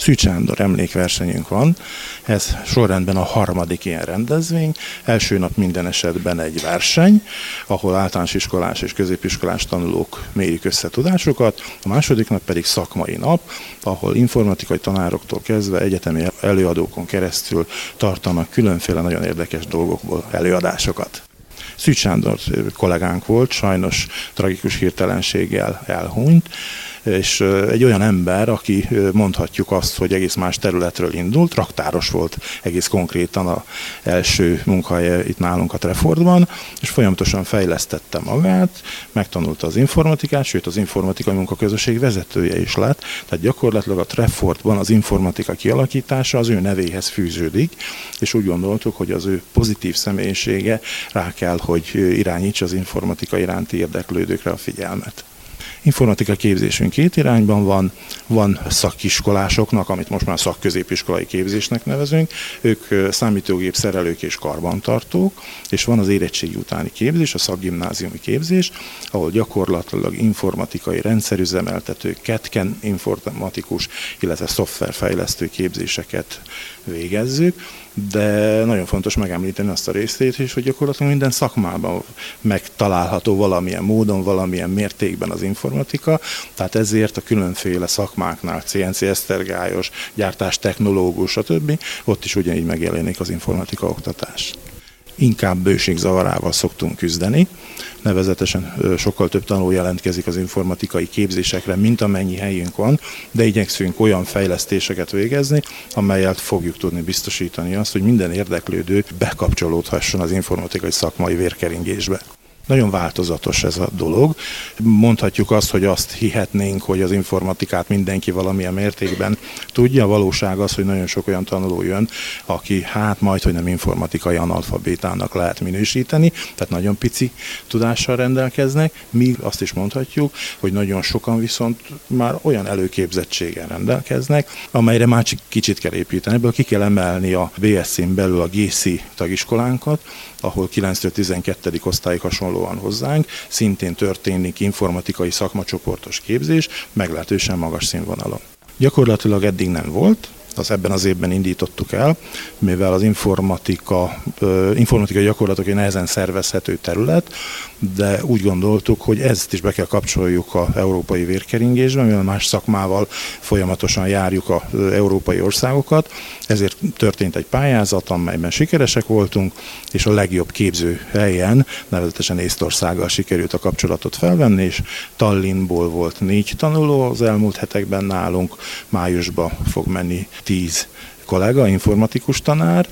Szűcs Sándor emlékversenyünk van, ez sorrendben a harmadik ilyen rendezvény. Első nap minden esetben egy verseny, ahol általános iskolás és középiskolás tanulók mérik össze tudásukat, a második nap pedig szakmai nap, ahol informatikai tanároktól kezdve egyetemi előadókon keresztül tartanak különféle nagyon érdekes dolgokból előadásokat. Szűcs Sándor kollégánk volt, sajnos tragikus hirtelenséggel elhunyt, és egy olyan ember, aki mondhatjuk azt, hogy egész más területről indult, raktáros volt egész konkrétan az első munkahelye itt nálunk a Trefordban, és folyamatosan fejlesztette magát, megtanulta az informatikát, sőt az informatikai munkaközösség vezetője is lett, tehát gyakorlatilag a Trefordban az informatika kialakítása az ő nevéhez fűződik, és úgy gondoltuk, hogy az ő pozitív személyisége rá kell, hogy irányítsa az informatika iránti érdeklődőkre a figyelmet. Informatika képzésünk két irányban van szakiskolásoknak, amit most már szakközépiskolai képzésnek nevezünk, ők számítógép szerelők és karbantartók, és van az érettségi utáni képzés, a szakgimnáziumi képzés, ahol gyakorlatilag informatikai rendszerüzemeltető, ketken informatikus, illetve szoftverfejlesztő képzéseket végezzük, de nagyon fontos megemlíteni azt a részét is, hogy gyakorlatilag minden szakmában megtalálható valamilyen módon, valamilyen mértékben az informatika, tehát ezért a különféle szakmáknál, CNC esztergályos, gyártástechnológus, stb. Ott is ugyanígy megjelenik az informatika oktatás. Inkább bőségzavarával szoktunk küzdeni, nevezetesen sokkal több tanuló jelentkezik az informatikai képzésekre, mint amennyi helyünk van, de igyekszünk olyan fejlesztéseket végezni, amelyel fogjuk tudni biztosítani azt, hogy minden érdeklődő bekapcsolódhasson az informatikai szakmai vérkeringésbe. Nagyon változatos ez a dolog. Mondhatjuk azt, hogy azt hihetnénk, hogy az informatikát mindenki valamilyen mértékben tudja. A valóság az, hogy nagyon sok olyan tanuló jön, aki majdhogy nem informatikai analfabétának lehet minősíteni, tehát nagyon pici tudással rendelkeznek, míg azt is mondhatjuk, hogy nagyon sokan viszont már olyan előképzettséggel rendelkeznek, amelyre már kicsit kell építeni. Ebből ki kell emelni a BSC-n belül a GC tagiskolánkat, ahol 9-12. osztályig hasonlóan hozzánk, szintén történik informatikai szakmacsoportos képzés, meglehetősen magas színvonalon. Gyakorlatilag eddig nem volt, az ebben az évben indítottuk el, mivel az informatikai gyakorlatok egy nehezen szervezhető terület, de úgy gondoltuk, hogy ezt is be kell kapcsoljuk az európai vérkeringésbe, mivel más szakmával folyamatosan járjuk az európai országokat, ezért történt egy pályázat, amelyben sikeresek voltunk, és a legjobb képző helyen, nevezetesen Észtországgal sikerült a kapcsolatot felvenni, és Tallinnból volt 4 tanuló az elmúlt hetekben nálunk, májusban fog menni 10 kollega, informatikus tanár,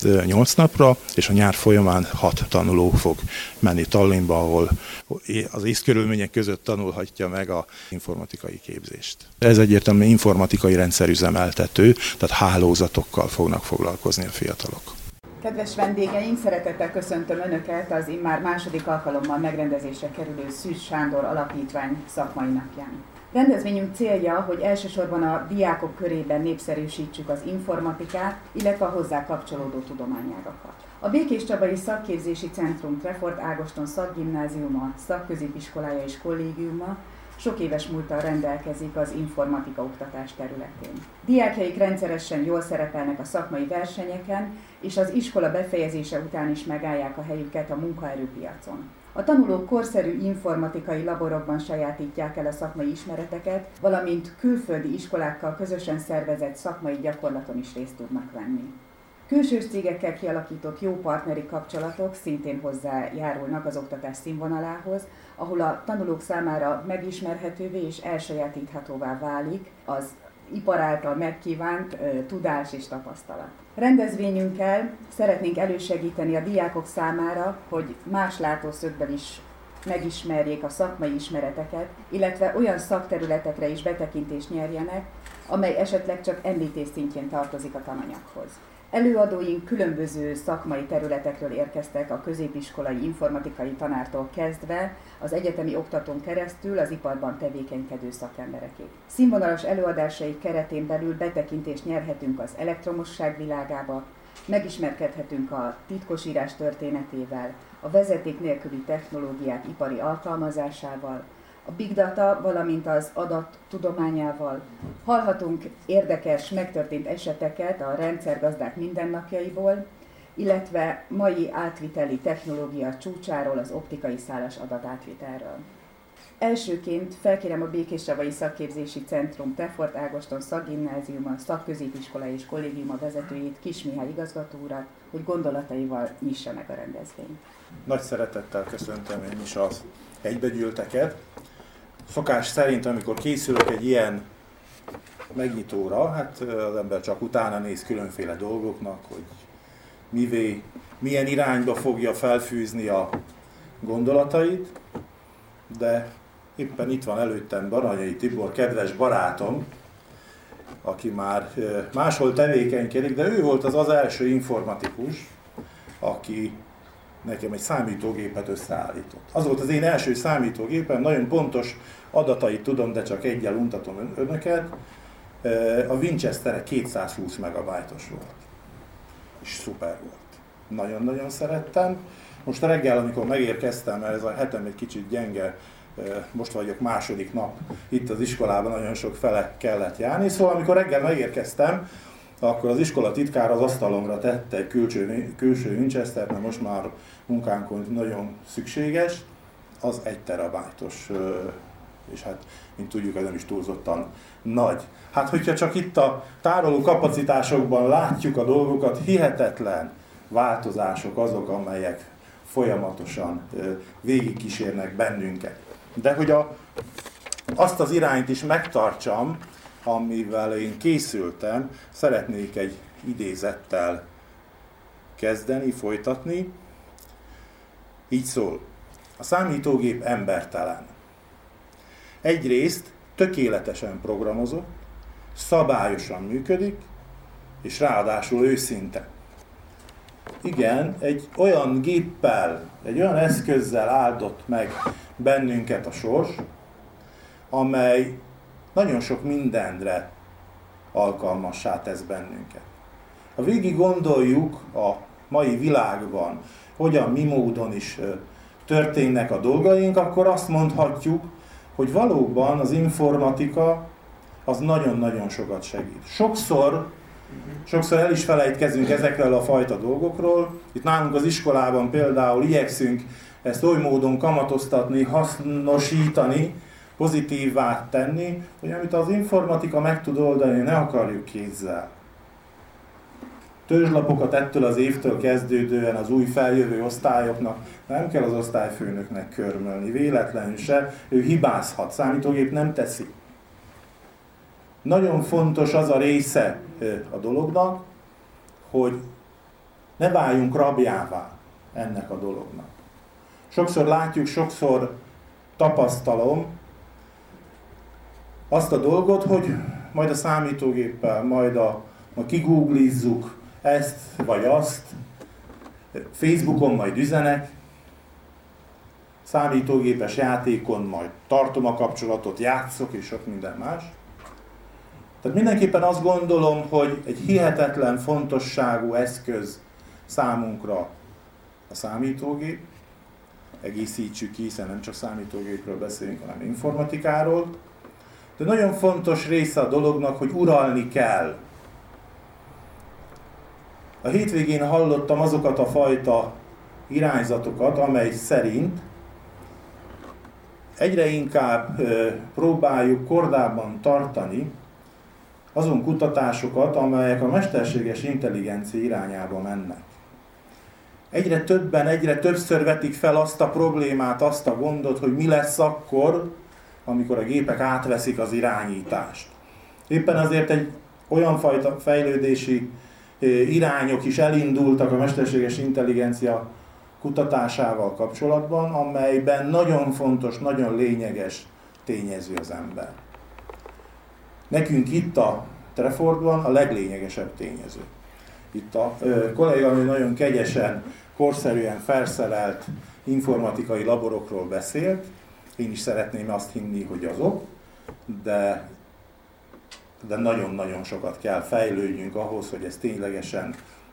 8 napra, és a nyár folyamán 6 tanuló fog menni Tallinnba, ahol az észkörülmények között tanulhatja meg az informatikai képzést. Ez egyértelműen informatikai rendszerüzemeltető, tehát hálózatokkal fognak foglalkozni a fiatalok. Kedves vendégeink, szeretettel köszöntöm Önöket az immár második alkalommal megrendezésre kerülő Szűcs Sándor Alapítvány szakmai napján. Rendezvényünk célja, hogy elsősorban a diákok körében népszerűsítsük az informatikát, illetve a hozzá kapcsolódó tudományágakat. A Békés Csabai Szakképzési Centrum Trefort Ágoston Szakgimnáziuma, Szakközépiskolája és Kollégiuma sok éves múlttal rendelkezik az informatika oktatás területén. Diákjaik rendszeresen jól szerepelnek a szakmai versenyeken, és az iskola befejezése után is megállják a helyüket a munkaerőpiacon. A tanulók korszerű informatikai laborokban sajátítják el a szakmai ismereteket, valamint külföldi iskolákkal közösen szervezett szakmai gyakorlaton is részt tudnak venni. Külsős cégekkel kialakított jó partneri kapcsolatok szintén hozzájárulnak az oktatás színvonalához, ahol a tanulók számára megismerhetővé és elsajátíthatóvá válik az ipar által megkívánt tudás és tapasztalat. Rendezvényünkkel szeretnénk elősegíteni a diákok számára, hogy más látószögből is megismerjék a szakmai ismereteket, illetve olyan szakterületekre is betekintést nyerjenek, amely esetleg csak említés szintjén tartozik a tananyaghoz. Előadóink különböző szakmai területekről érkeztek, a középiskolai informatikai tanártól kezdve az egyetemi oktatón keresztül az iparban tevékenykedő szakemberekig. Színvonalas előadásaik keretén belül betekintést nyerhetünk az elektromosság világába, megismerkedhetünk a titkosírás történetével, a vezeték nélküli technológiák ipari alkalmazásával, a big data, valamint az adat tudományával. Hallhatunk érdekes, megtörtént eseteket a rendszergazdák mindennapjaiból, illetve mai átviteli technológia csúcsáról, az optikai szálas adatátvitelről. Elsőként felkérem a Békéscsavai Szakképzési Centrum Tefort Ágoston Szakgimnáziuma, Szakközépiskola és Kollégiuma vezetőjét, Kiss Mihály igazgató urat, hogy gondolataival nyissa meg a rendezvényt. Nagy szeretettel köszöntöm én is az egybegyűlteket. Szokás szerint, amikor készülök egy ilyen megnyitóra, hát az ember csak utána néz különféle dolgoknak, hogy milyen irányba fogja felfűzni a gondolatait, de éppen itt van előttem Baranyai Tibor, kedves barátom, aki már máshol tevékenykedik, de ő volt az első informatikus, aki nekem egy számítógépet összeállított. Az volt az én első számítógépem, nagyon pontos adatait tudom, de csak eggyel untatom önöket. A Winchester 220 megabájtos volt. És szuper volt. Nagyon-nagyon szerettem. Most reggel, amikor megérkeztem, mert ez a hetem egy kicsit gyenge, most vagyok második nap itt az iskolában, nagyon sok fele kellett járni. Szóval amikor reggel megérkeztem, akkor az iskola titkára az asztalomra tette egy külső Winchester, mert most már munkánkon nagyon szükséges, az 1 terabájtos, és hát, mint tudjuk, ez nem is túlzottan nagy. Hát, hogyha csak itt a tároló kapacitásokban látjuk a dolgokat, hihetetlen változások azok, amelyek folyamatosan végigkísérnek bennünket. De hogy azt az irányt is megtartsam, amivel én készültem, szeretnék egy idézettel kezdeni, folytatni. Így szól: a számítógép embertelen. Egyrészt tökéletesen programozott, szabályosan működik, és ráadásul őszinte. Igen, egy olyan géppel, egy olyan eszközzel áldott meg bennünket a sors, amely nagyon sok mindenre alkalmassá tesz bennünket. Ha végig gondoljuk a mai világban, hogyan, mi módon is történnek a dolgaink, akkor azt mondhatjuk, hogy valóban az informatika az nagyon-nagyon sokat segít. Sokszor el is felejtkezünk ezekről a fajta dolgokról. Itt nálunk az iskolában például igyekszünk ezt oly módon kamatoztatni, hasznosítani, pozitívvá tenni, hogy amit az informatika meg tud oldani, ne akarjuk kézzel. Törzslapokat ettől az évtől kezdődően az új feljövő osztályoknak nem kell az osztályfőnöknek körmölni, véletlenül se, ő hibázhat, számítógép nem teszi. Nagyon fontos az a része a dolognak, hogy ne váljunk rabjává ennek a dolognak. Sokszor látjuk, sokszor tapasztalom azt a dolgot, hogy majd a számítógéppel, majd kigooglizzuk ezt vagy azt, Facebookon majd üzenek, számítógépes játékon majd tartom a kapcsolatot, játszok és sok minden más. Tehát mindenképpen azt gondolom, hogy egy hihetetlen fontosságú eszköz számunkra a számítógép. Egészítsük ki, hiszen nem csak számítógépről beszélünk, hanem informatikáról. De nagyon fontos része a dolognak, hogy uralni kell. A hétvégén hallottam azokat a fajta irányzatokat, amely szerint egyre inkább próbáljuk kordában tartani azon kutatásokat, amelyek a mesterséges intelligencia irányába mennek. Egyre többen, egyre többször vetik fel azt a problémát, azt a gondot, hogy mi lesz akkor, amikor a gépek átveszik az irányítást. Éppen azért egy olyan fajta fejlődési irányok is elindultak a mesterséges intelligencia kutatásával kapcsolatban, amelyben nagyon fontos, nagyon lényeges tényező az ember. Nekünk itt a Trefordban a leglényegesebb tényező. Itt a kolléganő nagyon kegyesen, korszerűen felszerelt informatikai laborokról beszélt. Én is szeretném azt hinni, hogy azok, de nagyon-nagyon sokat kell fejlődjünk ahhoz, hogy ez ténylegesen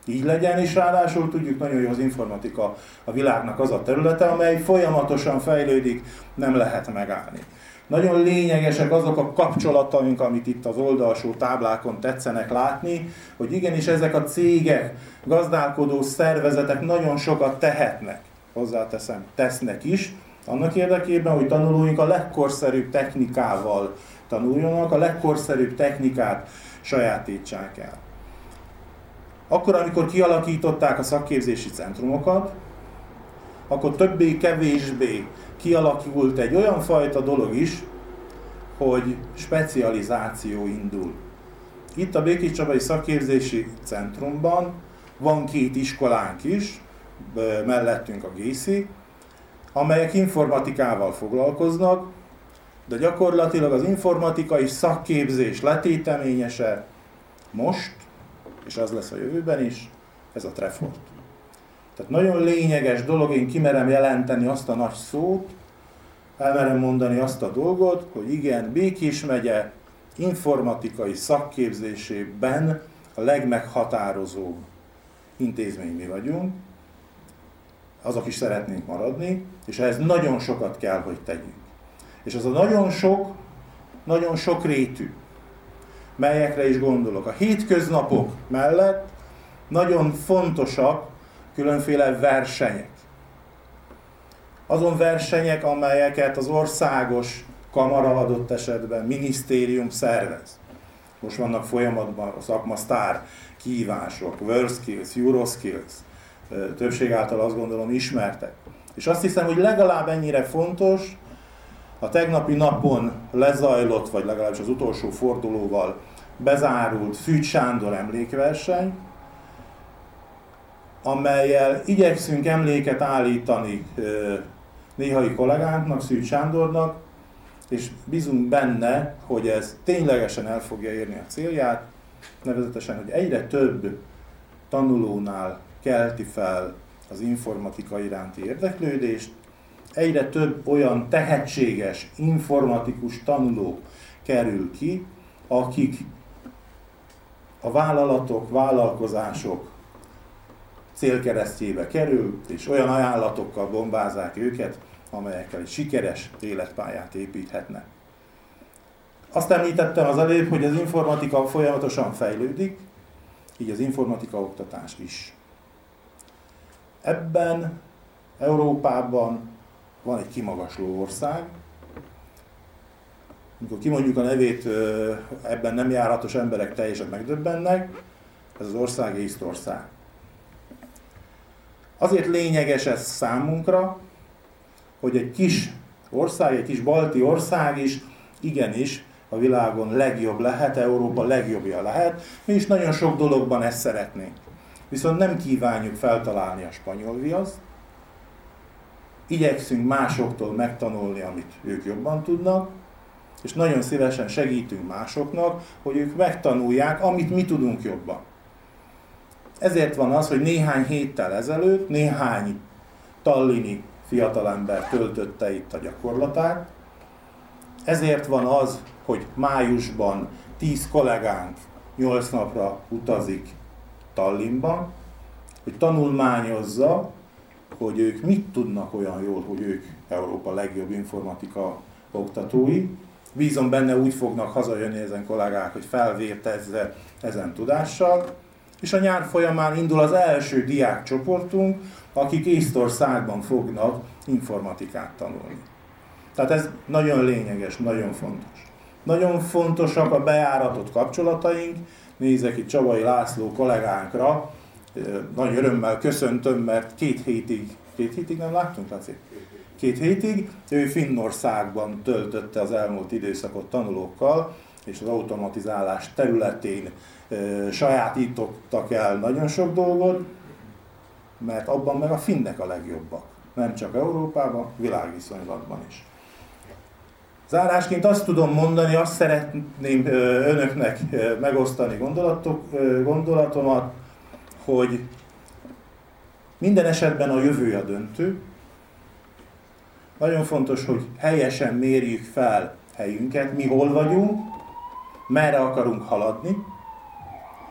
így legyen, és ráadásul tudjuk nagyon jó, az informatika a világnak az a területe, amely folyamatosan fejlődik, nem lehet megállni. Nagyon lényegesek azok a kapcsolataink, amit itt az oldalsó táblákon tetszenek látni, hogy igenis ezek a cégek, gazdálkodó szervezetek nagyon sokat tehetnek, hozzáteszem, tesznek is, annak érdekében, hogy tanulóink a legkorszerűbb technikával tanuljanak, a legkorszerűbb technikát sajátítsák el. Akkor, amikor kialakították a szakképzési centrumokat, akkor többé-kevésbé kialakult egy olyan fajta dolog is, hogy specializáció indul. Itt a Békéscsabai Szakképzési Centrumban van 2 iskolánk is, mellettünk a GÉSZI, amelyek informatikával foglalkoznak, de gyakorlatilag az informatikai szakképzés letéteményese most, és az lesz a jövőben is, ez a Trefort. Tehát nagyon lényeges dolog, én kimerem jelenteni azt a nagy szót, elmerem mondani azt a dolgot, hogy igen, Békés megye informatikai szakképzésében a legmeghatározóbb intézmény mi vagyunk, azok is szeretnénk maradni, és ehhez nagyon sokat kell, hogy tegyünk. És az a nagyon sok rétű, melyekre is gondolok. A hétköznapok mellett nagyon fontosak különféle versenyek. Azon versenyek, amelyeket az országos kamara adott esetben, minisztérium szervez. Most vannak folyamatban a szakmasztár kihívások, WorldSkills, EuroSkills, többség által azt gondolom ismertek. És azt hiszem, hogy legalább ennyire fontos a tegnapi napon lezajlott, vagy legalábbis az utolsó fordulóval bezárult Szűcs Sándor emlékverseny, amellyel igyekszünk emléket állítani néhai kollégánknak, Szűcs Sándornak, és bízunk benne, hogy ez ténylegesen el fogja érni a célját, nevezetesen, hogy egyre több tanulónál kelti fel az informatika iránti érdeklődést, egyre több olyan tehetséges informatikus tanuló kerül ki, akik a vállalatok, vállalkozások célkeresztjébe kerül, és olyan ajánlatokkal bombázák őket, amelyekkel egy sikeres életpályát építhetnek. Azt említettem az előbb, hogy az informatika folyamatosan fejlődik, így az informatika oktatás is. Ebben Európában van egy kimagasló ország. Amikor kimondjuk a nevét, ebben nem járatos emberek teljesen megdöbbennek, ez az ország Észtország. Azért lényeges ez számunkra, hogy egy kis ország, egy kis balti ország is igenis a világon legjobb lehet, Európa legjobbja lehet. Mi is nagyon sok dologban ezt szeretnénk. Viszont nem kívánjuk feltalálni a spanyol viaszt, igyekszünk másoktól megtanulni, amit ők jobban tudnak, és nagyon szívesen segítünk másoknak, hogy ők megtanulják, amit mi tudunk jobban. Ezért van az, hogy néhány héttel ezelőtt néhány tallini fiatalember töltötte itt a gyakorlatát. Ezért van az, hogy májusban 10 kollégánk 8 napra utazik Tallinnba, hogy tanulmányozza, hogy ők mit tudnak olyan jól, hogy ők Európa legjobb informatika oktatói. Bízom benne, úgy fognak hazajönni ezen kollégák, hogy felvértezve ezen tudással. És a nyár folyamán indul az első diákcsoportunk, akik Észtországban fognak informatikát tanulni. Tehát ez nagyon lényeges, nagyon fontos. Nagyon fontosak a bejáratott kapcsolataink. Nézek itt Csabai László kollégánkra, nagy örömmel köszöntöm, mert 2 hétig nem láttunk, Laci? 2 hétig, ő Finnországban töltötte az elmúlt időszakot tanulókkal, és az automatizálás területén sajátítottak el nagyon sok dolgot, mert abban meg a finnek a legjobbak. Nem csak Európában, világviszonylatban is. Zárásként azt tudom mondani, azt szeretném önöknek megosztani gondolatomat, hogy minden esetben a jövő a döntő. Nagyon fontos, hogy helyesen mérjük fel helyünket, mi hol vagyunk, merre akarunk haladni,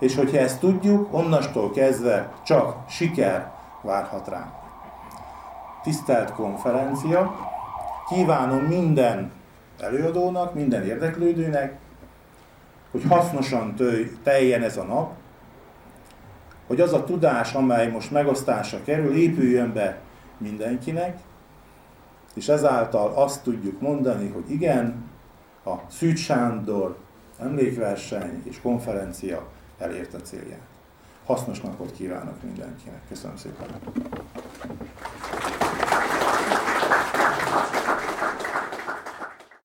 és hogyha ezt tudjuk, onnastól kezdve csak siker várhat ránk. Tisztelt konferencia, kívánom minden előadónak, minden érdeklődőnek, hogy hasznosan teljen ez a nap, hogy az a tudás, amely most megosztásra kerül, épüljön be mindenkinek, és ezáltal azt tudjuk mondani, hogy igen, a Szűcs Sándor emlékverseny és konferencia elérte célját. Hasznos napot kívánok mindenkinek. Köszönöm szépen!